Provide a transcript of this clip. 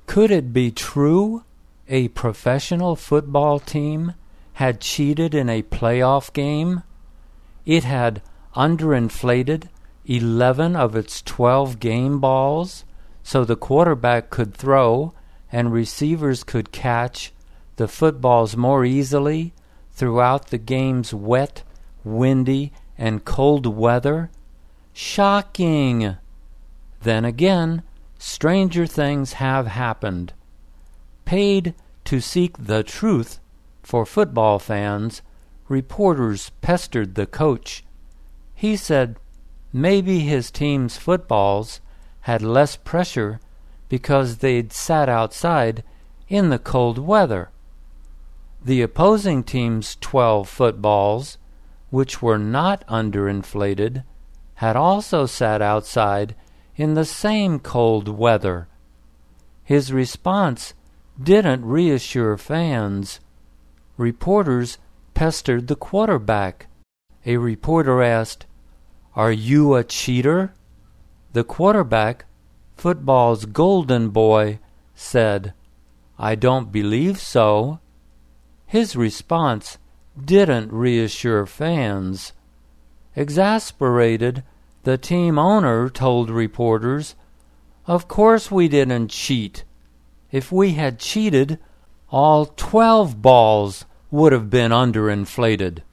Could it be true a professional football team had cheated in a playoff game? It had underinflated 11 of its 12 game balls so the quarterback could throw and receivers could catch the footballs more easily throughout the game's wet, windy, and cold weather? Shocking! Then again, stranger things have happened. Paid to seek the truth for football fans, reporters pestered the coach. He said maybe his team's footballs had less pressure because they'd sat outside in the cold weather. The opposing team's 12 footballs, which were not underinflated, had also sat outside in the same cold weather. His response didn't reassure fans. Reporters pestered the quarterback. A reporter asked, "Are you a cheater?" The quarterback, football's golden boy, said, "I don't believe so." His response didn't reassure fans. Exasperated, the team owner told reporters, "Of course we didn't cheat. If we had cheated, all 12 balls would have been underinflated."